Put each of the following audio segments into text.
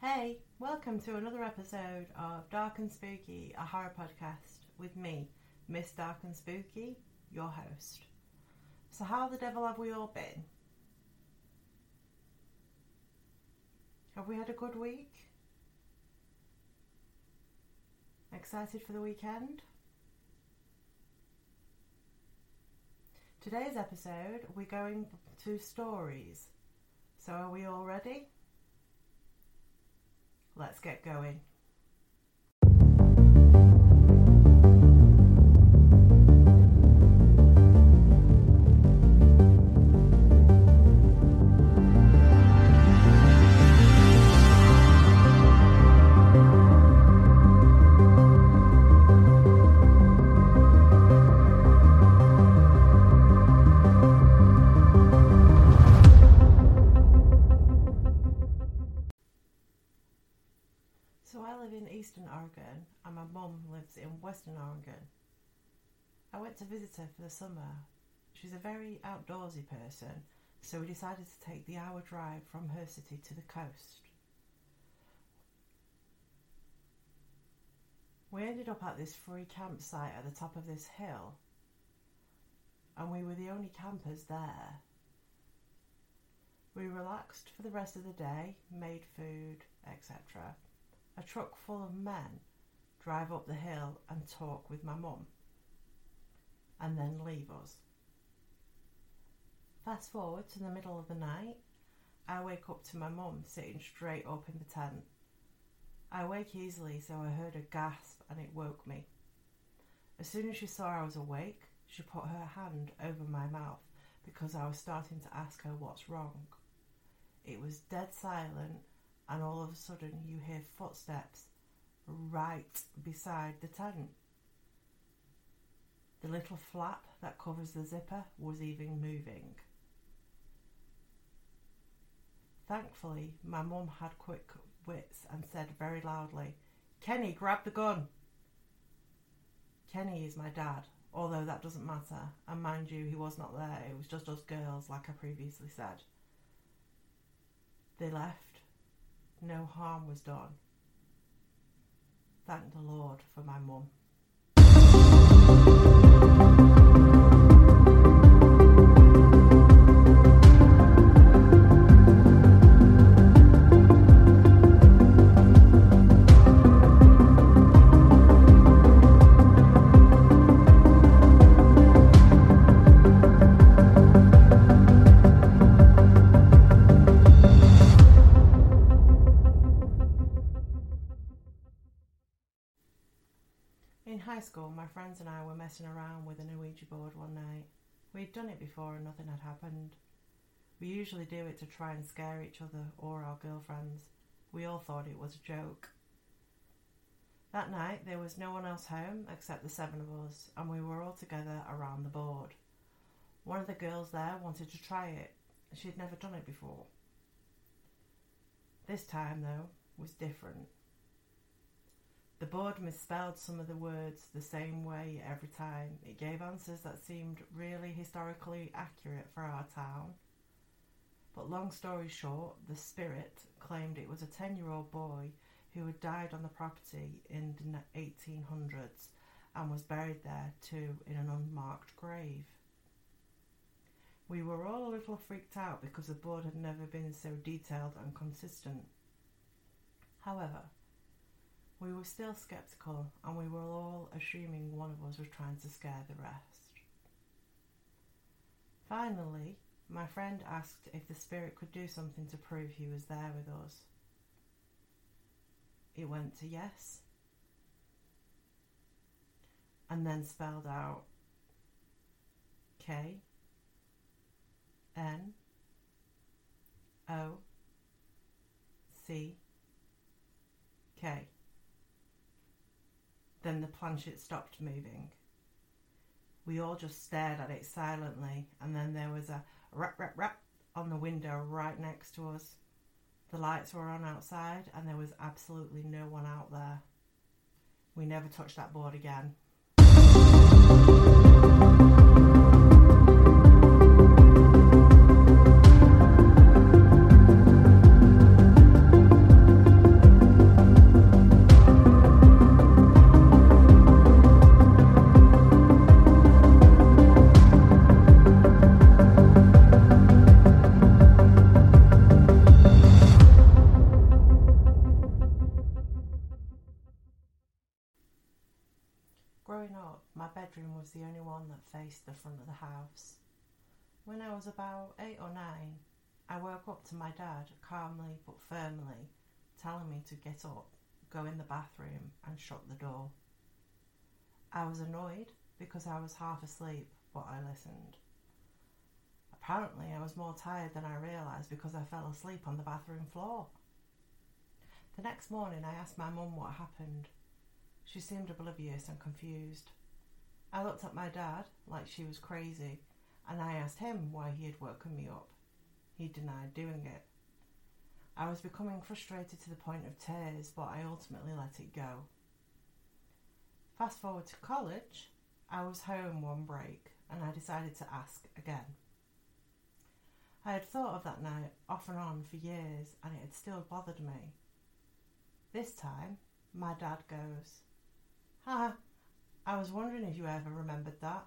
Hey, welcome to another episode of Dark and Spooky, a horror podcast with me, Miss Dark and Spooky, your host. So how the devil have we all been? Have we had a good week? Excited for the weekend? Today's episode, we're going to stories. So are we all ready? Let's get going. So I live in Eastern Oregon and my mum lives in Western Oregon. I went to visit her for the summer. She's a very outdoorsy person, so we decided to take the hour drive from her city to the coast. We ended up at this free campsite at the top of this hill, and we were the only campers there. We relaxed for the rest of the day, made food, etc. A truck full of men drive up the hill and talk with my mum, and then leave us. Fast forward to the middle of the night, I wake up to my mum sitting straight up in the tent. I wake easily, so I heard a gasp and it woke me. As soon as she saw I was awake, she put her hand over my mouth because I was starting to ask her what's wrong. It was dead silent, and all of a sudden you hear footsteps right beside the tent. The little flap that covers the zipper was even moving. Thankfully, my mum had quick wits and said very loudly, "Kenny, grab the gun." Kenny is my dad, although that doesn't matter, and mind you, he was not there, it was just us girls like I previously said. They left. No harm was done. Thank the Lord for my mum. In high school, my friends and I were messing around with an Ouija board one night. We'd done it before and nothing had happened. We usually do it to try and scare each other or our girlfriends. We all thought it was a joke. That night, there was no one else home except the 7 of us, and we were all together around the board. One of the girls there wanted to try it. She'd never done it before. This time, though, was different. The board misspelled some of the words the same way every time. It gave answers that seemed really historically accurate for our town. But long story short, the spirit claimed it was a 10-year-old boy who had died on the property in the 1800s and was buried there too in an unmarked grave. We were all a little freaked out because the board had never been so detailed and consistent. However, we were still sceptical, and we were all assuming one of us was trying to scare the rest. Finally, my friend asked if the spirit could do something to prove he was there with us. It went to yes, and then spelled out K-N-O-C-K. Then the planchette stopped moving. We all just stared at it silently, and then there was a rap rap rap on the window right next to us. The lights were on outside and there was absolutely no one out there. We never touched that board again. my bedroom was the only one that faced the front of the house. When I was about 8 or 9, I woke up to my dad calmly but firmly telling me to get up, go in the bathroom and shut the door. I was annoyed because I was half asleep, but I listened. Apparently I was more tired than I realised because I fell asleep on the bathroom floor. The next morning I asked my mum what happened. She seemed oblivious and confused. I looked at my dad like she was crazy and I asked him why he had woken me up. He denied doing it. I was becoming frustrated to the point of tears, but I ultimately let it go. Fast forward to college, I was home one break and I decided to ask again. I had thought of that night off and on for years and it had still bothered me. This time, my dad goes, "Ha, I was wondering if you ever remembered that."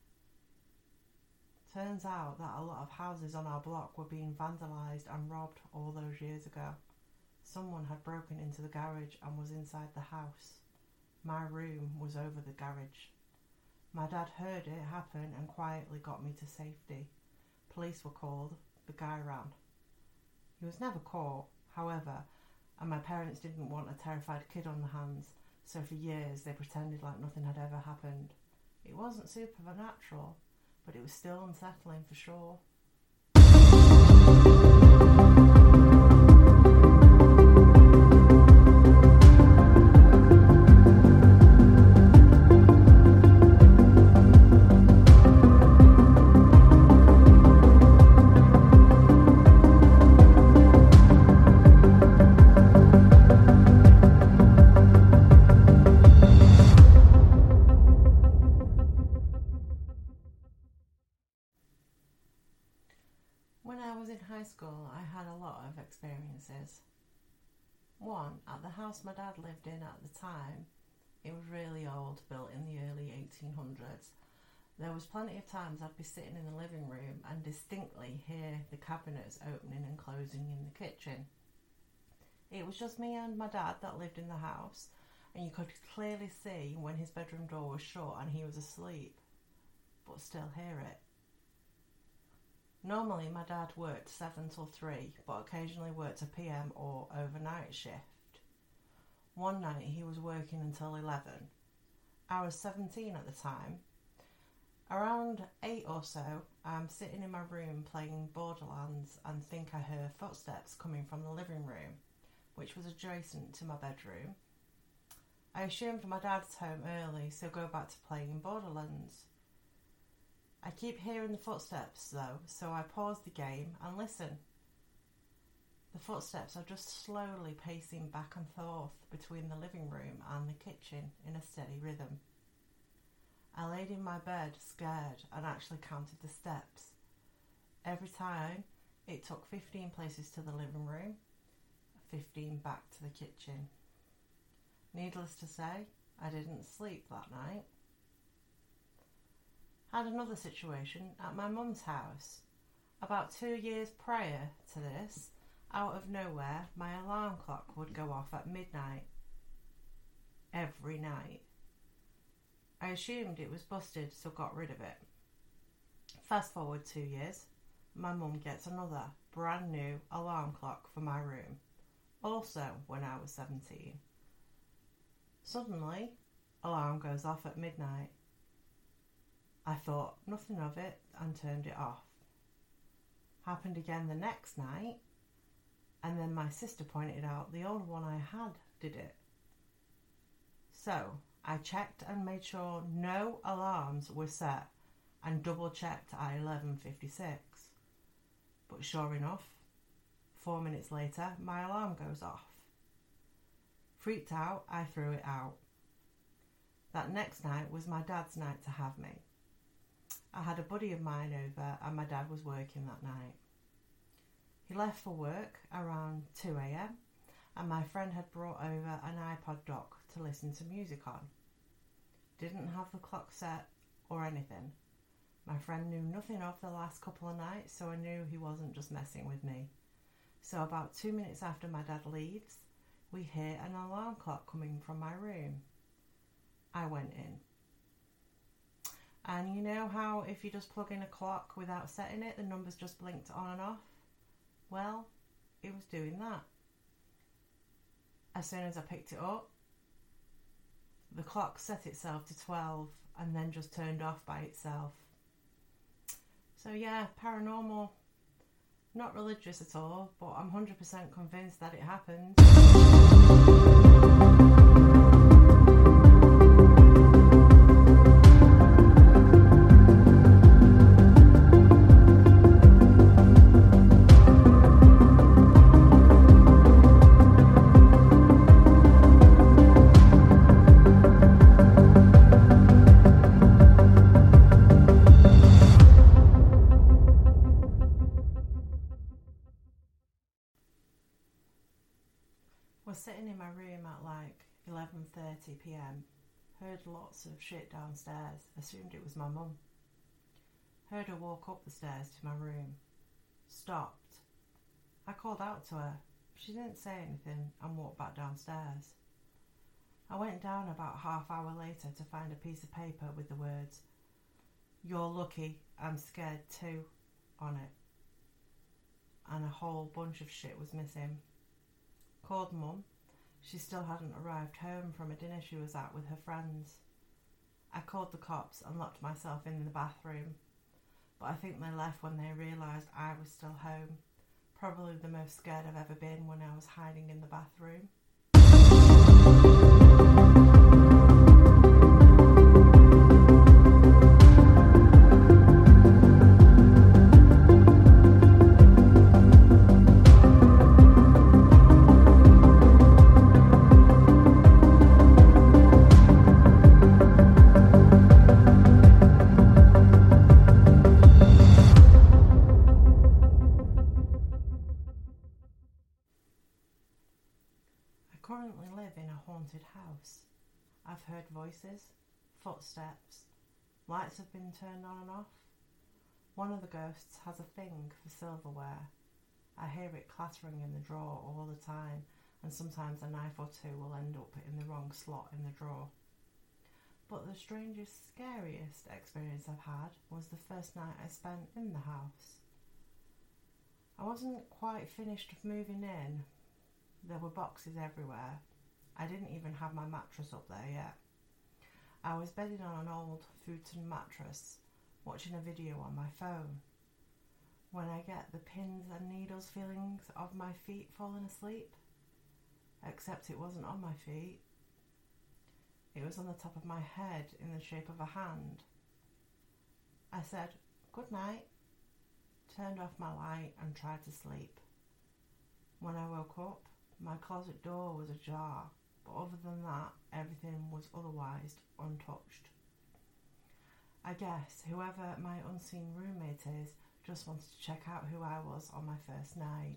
Turns out that a lot of houses on our block were being vandalised and robbed all those years ago. Someone had broken into the garage and was inside the house. My room was over the garage. My dad heard it happen and quietly got me to safety. Police were called. The guy ran. He was never caught, however, and my parents didn't want a terrified kid on the hands, so for years they pretended like nothing had ever happened. It wasn't supernatural, but it was still unsettling for sure. When I was in high school, I had a lot of experiences. One, at the house my dad lived in at the time, it was really old, built in the early 1800s. There was plenty of times I'd be sitting in the living room and distinctly hear the cabinets opening and closing in the kitchen. It was just me and my dad that lived in the house, and you could clearly see when his bedroom door was shut and he was asleep, but still hear it. Normally my dad worked 7 till 3, but occasionally worked a PM or overnight shift. One night he was working until 11. I was 17 at the time. Around 8 or so, I'm sitting in my room playing Borderlands and think I hear footsteps coming from the living room, which was adjacent to my bedroom. I assumed my dad's home early, so go back to playing Borderlands. I keep hearing the footsteps though, so I pause the game and listen. The footsteps are just slowly pacing back and forth between the living room and the kitchen in a steady rhythm. I laid in my bed scared and actually counted the steps. Every time it took 15 places to the living room, 15 back to the kitchen. Needless to say, I didn't sleep that night. Had another situation at my mum's house. About 2 years prior to this, out of nowhere, my alarm clock would go off at midnight. Every night. I assumed it was busted, so got rid of it. Fast forward 2 years, my mum gets another brand new alarm clock for my room, also when I was 17. Suddenly, alarm goes off at midnight. I thought nothing of it and turned it off. Happened again the next night, and then my sister pointed out the old one I had did it. So I checked and made sure no alarms were set and double checked at 11:56. But sure enough, 4 minutes later my alarm goes off. Freaked out, I threw it out. That next night was my dad's night to have me. I had a buddy of mine over and my dad was working that night. He left for work around 2 a.m. and my friend had brought over an iPod dock to listen to music on. Didn't have the clock set or anything. My friend knew nothing of the last couple of nights, so I knew he wasn't just messing with me. So about 2 minutes after my dad leaves, we hear an alarm clock coming from my room. I went in. And you know how if you just plug in a clock without setting it, the numbers just blinked on and off? Well, it was doing that. As soon as I picked it up, the clock set itself to 12 and then just turned off by itself. So yeah, paranormal. Not religious at all, but I'm 100% convinced that it happened. Was sitting in my room at like 11:30 p.m. Heard lots of shit downstairs. Assumed it was my mum. Heard her walk up the stairs to my room. Stopped. I called out to her. She didn't say anything and walked back downstairs. I went down about half hour later to find a piece of paper with the words, "You're lucky, I'm scared too," on it. And a whole bunch of shit was missing. Called Mum. She still hadn't arrived home from a dinner she was at with her friends. I called the cops and locked myself in the bathroom, but I think they left when they realised I was still home. Probably the most scared I've ever been when I was hiding in the bathroom. I currently live in a haunted house. I've heard voices, footsteps, lights have been turned on and off. One of the ghosts has a thing for silverware. I hear it clattering in the drawer all the time, and sometimes a knife or two will end up in the wrong slot in the drawer. But the strangest, scariest experience I've had was the first night I spent in the house. I wasn't quite finished moving in. There were boxes everywhere. I didn't even have my mattress up there yet. I was bedded on an old futon mattress, watching a video on my phone, when I get the pins and needles feelings of my feet falling asleep. Except it wasn't on my feet. It was on the top of my head in the shape of a hand. I said, "Good night," turned off my light and tried to sleep. When I woke up, my closet door was ajar, but other than that, everything was otherwise untouched. I guess whoever my unseen roommate is just wanted to check out who I was on my first night.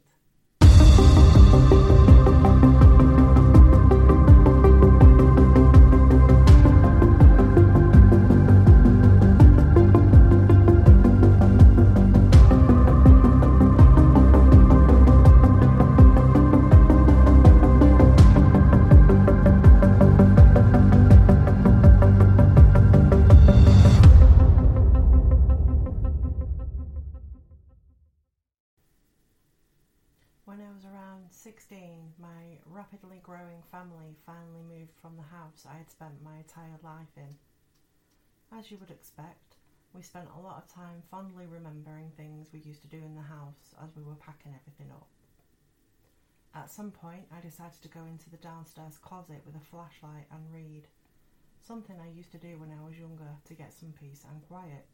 When I was around 16, my rapidly growing family finally moved from the house I had spent my entire life in. As you would expect, we spent a lot of time fondly remembering things we used to do in the house as we were packing everything up. At some point, I decided to go into the downstairs closet with a flashlight and read, something I used to do when I was younger to get some peace and quiet.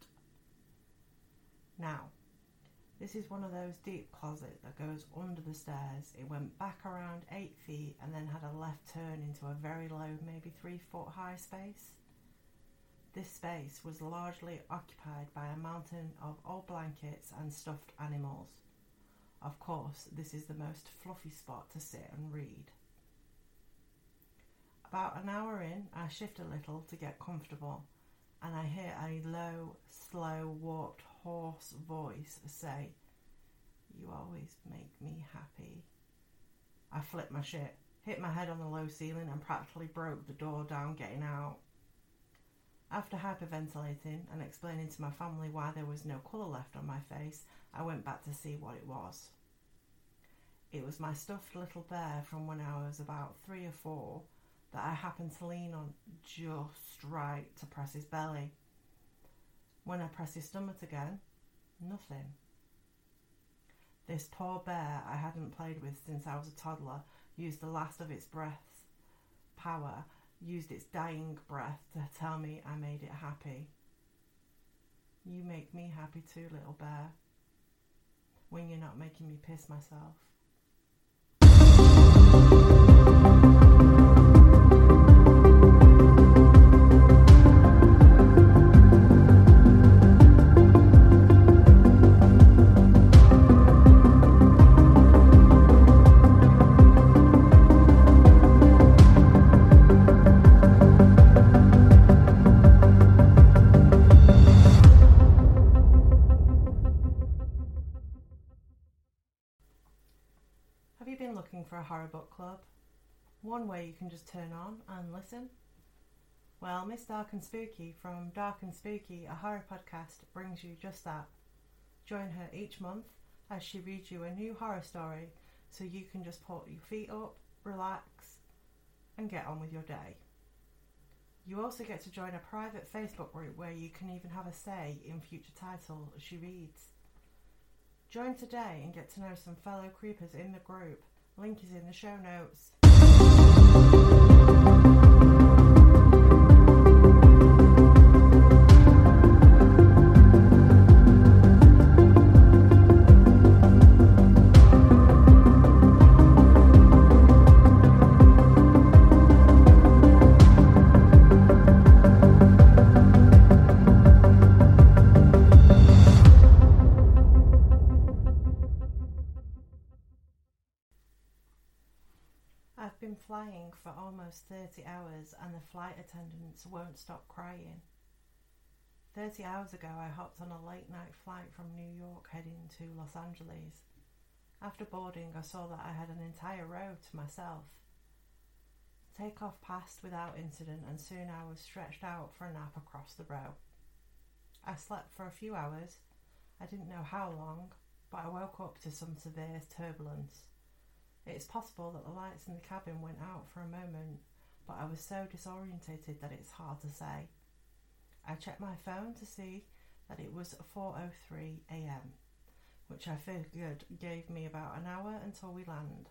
Now, this is one of those deep closets that goes under the stairs. It went back around 8 feet and then had a left turn into a very low, maybe 3 foot high space. This space was largely occupied by a mountain of old blankets and stuffed animals. Of course, this is the most fluffy spot to sit and read. About an hour in, I shift a little to get comfortable, and I hear a low, slow, warped, hoarse voice say, "You always make me happy." I flipped my shit, hit my head on the low ceiling and practically broke the door down getting out. After hyperventilating and explaining to my family why there was no colour left on my face, I went back to see what it was. It was my stuffed little bear from when I was about 3 or 4 that I happened to lean on just right to press his belly. When I pressed his stomach again, nothing. This poor bear I hadn't played with since I was a toddler used the last of its breath's power, used its dying breath to tell me I made it happy. You make me happy too, little bear, when you're not making me piss myself. Have you been looking for a horror book club? One way you can just turn on and listen? Well, Miss Dark and Spooky from Dark and Spooky, a horror podcast, brings you just that. Join her each month as she reads you a new horror story so you can just put your feet up, relax, and get on with your day. You also get to join a private Facebook group where you can even have a say in future titles she reads. Join today and get to know some fellow creepers in the group. Link is in the show notes. I've been flying for almost 30 hours and the flight attendants won't stop crying. 30 hours ago I hopped on a late night flight from New York heading to Los Angeles. After boarding I saw that I had an entire row to myself. Takeoff passed without incident and soon I was stretched out for a nap across the row. I slept for a few hours. I didn't know how long, but I woke up to some severe turbulence. It's possible that the lights in the cabin went out for a moment, but I was so disorientated that it's hard to say. I checked my phone to see that it was 4:03 a.m, which I figured gave me about an hour until we land.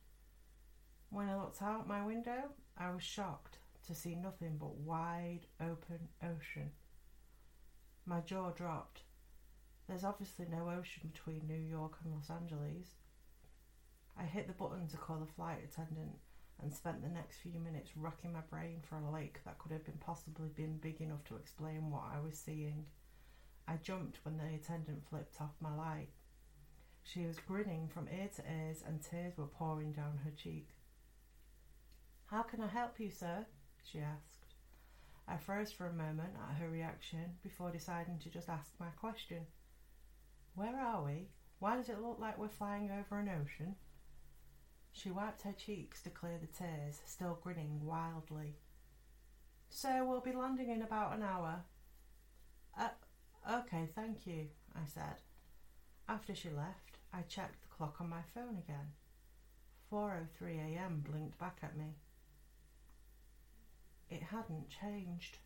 When I looked out my window, I was shocked to see nothing but wide open ocean. My jaw dropped. There's obviously no ocean between New York and Los Angeles. I hit the button to call the flight attendant and spent the next few minutes racking my brain for a lake that could have possibly been big enough to explain what I was seeing. I jumped when the attendant flipped off my light. She was grinning from ear to ears and tears were pouring down her cheek. "How can I help you, sir?" she asked. I froze for a moment at her reaction before deciding to just ask my question. "Where are we? Why does it look like we're flying over an ocean?" She wiped her cheeks to clear the tears, still grinning wildly. "So we'll be landing in about an hour." Okay, thank you," I said. After she left, I checked the clock on my phone again. 4:03 a.m. blinked back at me. It hadn't changed.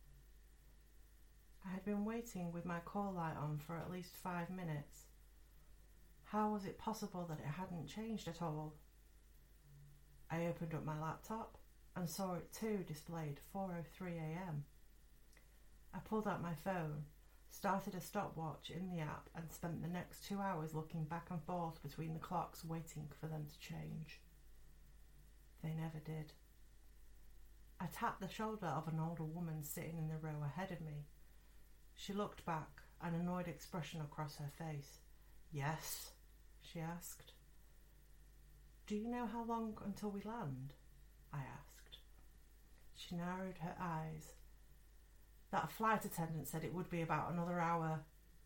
I had been waiting with my call light on for at least 5 minutes. How was it possible that it hadn't changed at all? I opened up my laptop and saw it too displayed 4:03 a.m. I pulled out my phone, started a stopwatch in the app and spent the next 2 hours looking back and forth between the clocks waiting for them to change. They never did. I tapped the shoulder of an older woman sitting in the row ahead of me. She looked back, an annoyed expression across her face. "Yes?" she asked. "Do you know how long until we land?" I asked. She narrowed her eyes. "That flight attendant said it would be about another hour."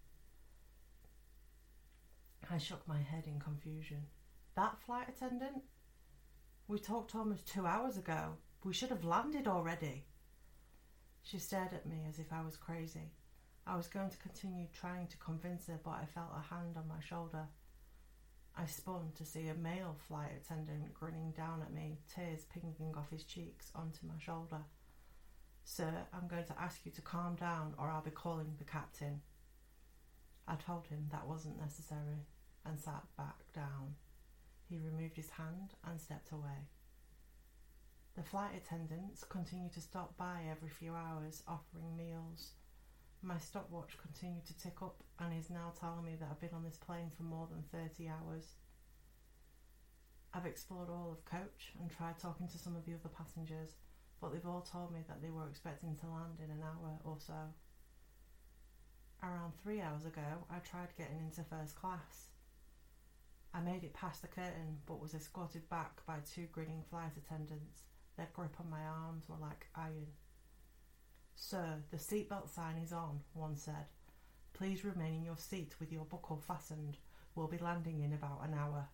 I shook my head in confusion. "That flight attendant? We talked almost 2 hours ago. We should have landed already." She stared at me as if I was crazy. I was going to continue trying to convince her, but I felt a hand on my shoulder. I spun to see a male flight attendant grinning down at me, tears pinging off his cheeks onto my shoulder. "Sir, I'm going to ask you to calm down or I'll be calling the captain." I told him that wasn't necessary and sat back down. He removed his hand and stepped away. The flight attendants continued to stop by every few hours, offering meals. My stopwatch continued to tick up and is now telling me that I've been on this plane for more than 30 hours. I've explored all of coach and tried talking to some of the other passengers, but they've all told me that they were expecting to land in an hour or so. Around 3 hours ago, I tried getting into first class. I made it past the curtain, but was escorted back by 2 grinning flight attendants. Their grip on my arms were like iron. "Sir, the seatbelt sign is on," one said. "Please remain in your seat with your buckle fastened. We'll be landing in about an hour."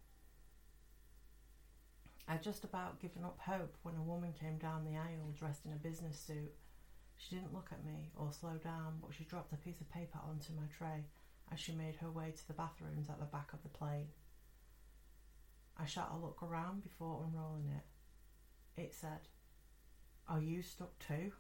I'd just about given up hope when a woman came down the aisle dressed in a business suit. She didn't look at me or slow down, but she dropped a piece of paper onto my tray as she made her way to the bathrooms at the back of the plane. I shot a look around before unrolling it. It said, "Are you stuck too?"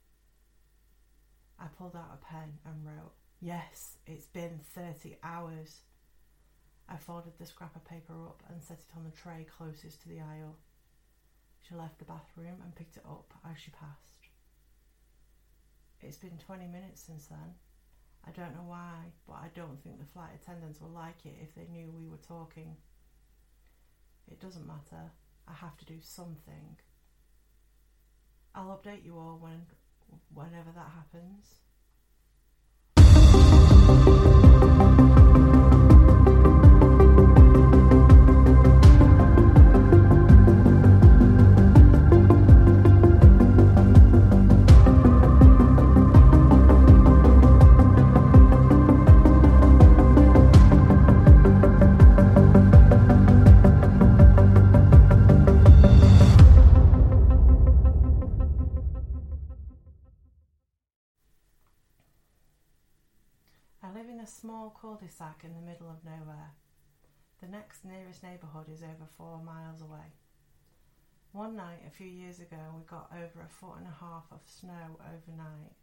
I pulled out a pen and wrote, "Yes, it's been 30 hours. I folded the scrap of paper up and set it on the tray closest to the aisle. She left the bathroom and picked it up as she passed. It's been 20 minutes since then. I don't know why, but I don't think the flight attendants will like it if they knew we were talking. It doesn't matter. I have to do something. I'll update you all whenever that happens." I live in a small cul-de-sac in the middle of nowhere. The next nearest neighbourhood is over 4 miles away. One night a few years ago we got over 1.5 feet of snow overnight.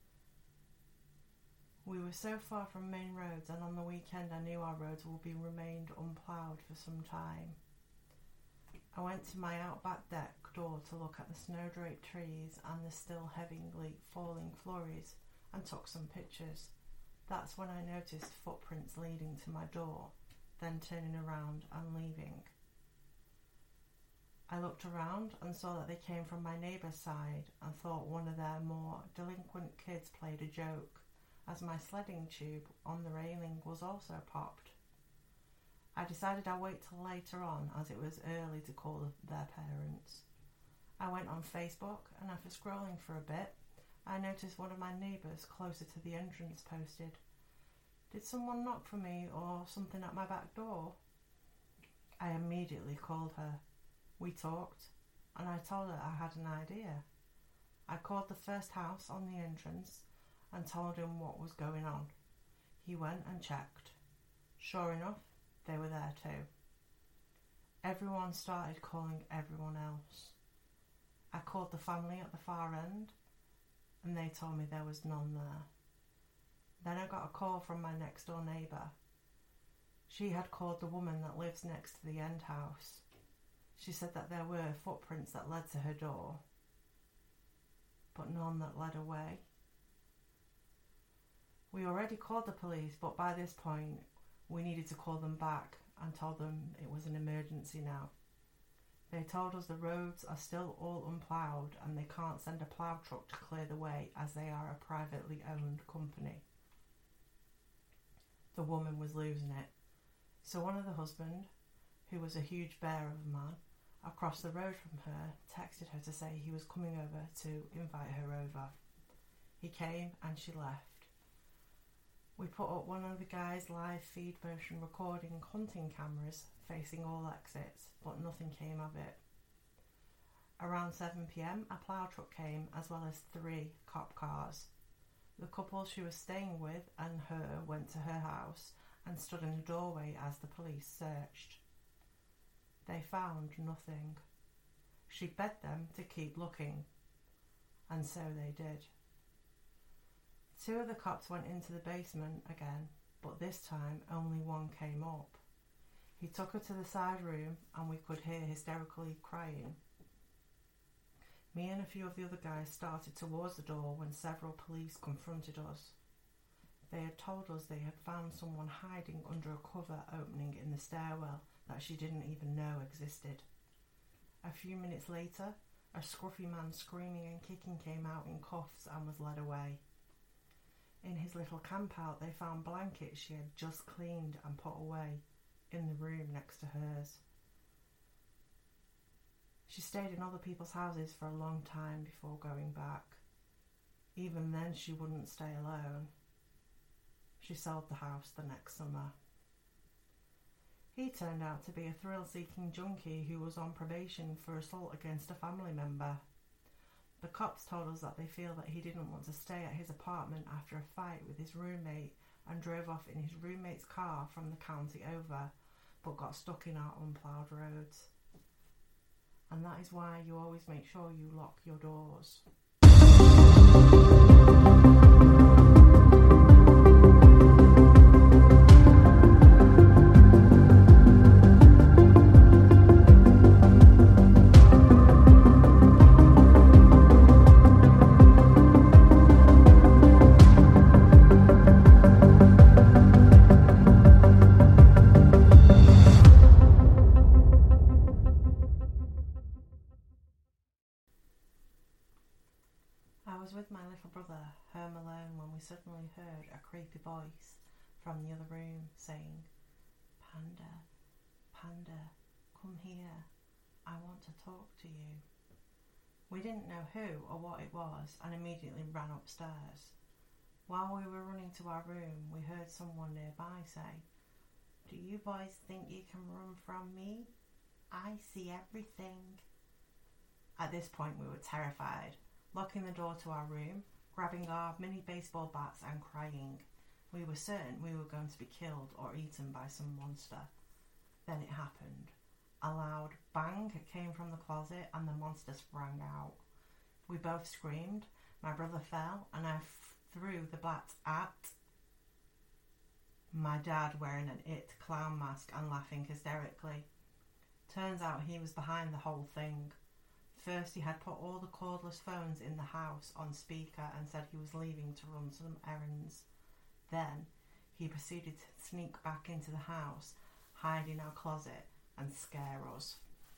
We were so far from main roads, and on the weekend I knew our roads would be remained unploughed for some time. I went to my outback deck door to look at the snow-draped trees and the still heavily falling flurries and took some pictures. That's when I noticed footprints leading to my door, then turning around and leaving. I looked around and saw that they came from my neighbour's side and thought one of their more delinquent kids played a joke, as my sledding tube on the railing was also popped. I decided I'd wait till later on, as it was early to call their parents. I went on Facebook, and after scrolling for a bit, I noticed one of my neighbours closer to the entrance posted, "Did someone knock for me or something at my back door?" I immediately called her. We talked, and I told her I had an idea. I called the first house on the entrance and told him what was going on. He went and checked. Sure enough, they were there too. Everyone started calling everyone else. I called the family at the far end, and they told me there was none there. Then I got a call from my next door neighbour. She had called the woman that lives next to the end house. She said that there were footprints that led to her door, but none that led away. We already called the police, but by this point we needed to call them back and told them it was an emergency now. They told us the roads are still all unploughed and they can't send a plough truck to clear the way as they are a privately owned company. The woman was losing it. So one of the husband, who was a huge bear of a man, across the road from her, texted her to say he was coming over to invite her over. He came and she left. We put up one of the guy's live feed motion recording hunting cameras facing all exits, but nothing came of it. Around 7 p.m, a plough truck came, as well as 3 cop cars. The couple she was staying with and her went to her house and stood in the doorway as the police searched. They found nothing. She begged them to keep looking, and so they did. 2 of the cops went into the basement again, but this time only one came up. He took her to the side room and we could hear hysterically crying. Me and a few of the other guys started towards the door when several police confronted us. They had told us they had found someone hiding under a cover opening in the stairwell that she didn't even know existed. A few minutes later, a scruffy man screaming and kicking came out in cuffs and was led away. In his little camp-out, they found blankets she had just cleaned and put away in the room next to hers. She stayed in other people's houses for a long time before going back. Even then, she wouldn't stay alone. She sold the house the next summer. He turned out to be a thrill-seeking junkie who was on probation for assault against a family member. The cops told us that they feel that he didn't want to stay at his apartment after a fight with his roommate and drove off in his roommate's car from the county over, but got stuck in our unploughed roads. And that is why you always make sure you lock your doors. I was with my little brother, home alone, when we suddenly heard a creepy voice from the other room saying, "Panda, Panda, come here. I want to talk to you." We didn't know who or what it was and immediately ran upstairs. While we were running to our room, we heard someone nearby say, "Do you boys think you can run from me? I see everything." At this point we were terrified, locking the door to our room, grabbing our mini baseball bats and crying. We were certain we were going to be killed or eaten by some monster. Then it happened. A loud bang came from the closet and the monster sprang out. We both screamed. My brother fell and I threw the bat at my dad, wearing an It clown mask and laughing hysterically. Turns out he was behind the whole thing. First, he had put all the cordless phones in the house on speaker and said he was leaving to run some errands. Then, he proceeded to sneak back into the house, hide in our closet, and scare us.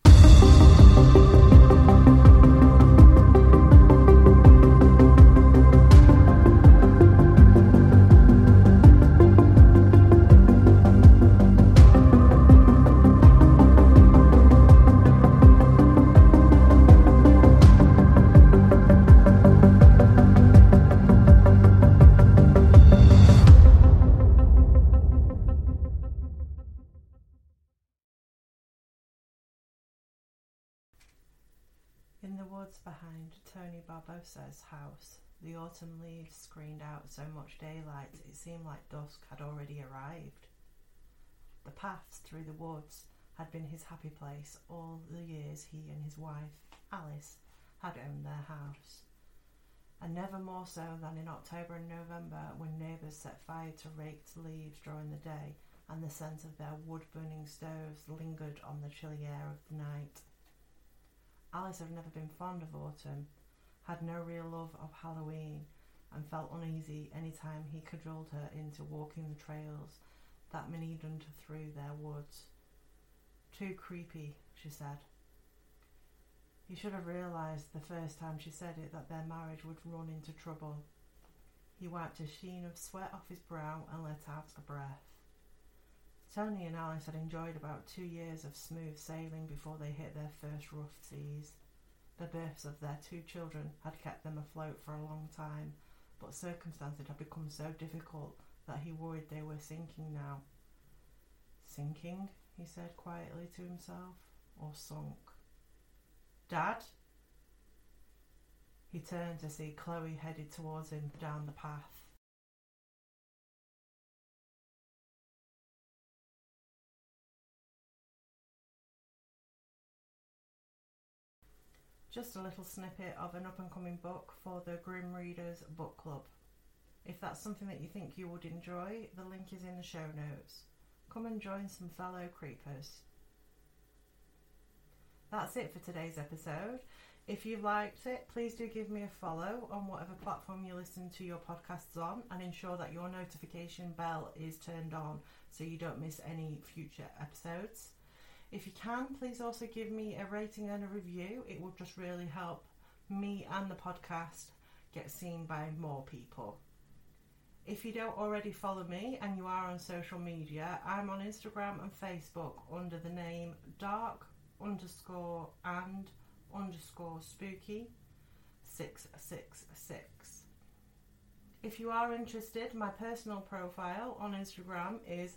In the woods behind Tony Barbosa's house, the autumn leaves screened out so much daylight it seemed like dusk had already arrived. The paths through the woods had been his happy place all the years he and his wife, Alice, had owned their house. And never more so than in October and November, when neighbours set fire to raked leaves during the day and the scent of their wood-burning stoves lingered on the chilly air of the night. Alice had never been fond of autumn, had no real love of Halloween, and felt uneasy any time he cajoled her into walking the trails that meandered through their woods. "Too creepy," she said. He should have realised the first time she said it that their marriage would run into trouble. He wiped a sheen of sweat off his brow and let out a breath. Tony and Alice had enjoyed about 2 years of smooth sailing before they hit their first rough seas. The births of their 2 children had kept them afloat for a long time, but circumstances had become so difficult that he worried they were sinking now. "Sinking?" he said quietly to himself, or sunk. "Dad?" He turned to see Chloe headed towards him down the path. Just a little snippet of an up-and-coming book for the Grim Readers Book Club. If that's something that you think you would enjoy, the link is in the show notes. Come and join some fellow creepers. That's it for today's episode. If you liked it, please do give me a follow on whatever platform you listen to your podcasts on, and ensure that your notification bell is turned on so you don't miss any future episodes. If you can, please also give me a rating and a review. It will just really help me and the podcast get seen by more people. If you don't already follow me and you are on social media, I'm on Instagram and Facebook under the name dark_and_spooky666. If you are interested, my personal profile on Instagram is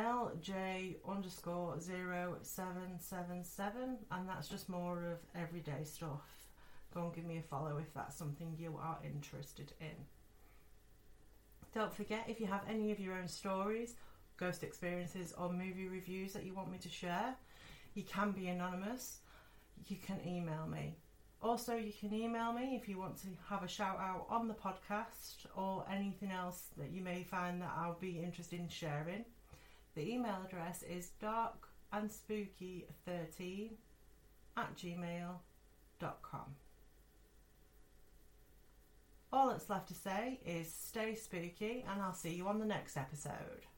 melj_0777, and that's just more of everyday stuff. Go and give me a follow if that's something you are interested in. Don't forget, if you have any of your own stories, ghost experiences or movie reviews that you want me to share, you can be anonymous. You can email me. Also, you can email me if you want to have a shout out on the podcast or anything else that you may find that I'll be interested in sharing. The email address is darkandspooky13@gmail.com. All that's left to say is stay spooky, and I'll see you on the next episode.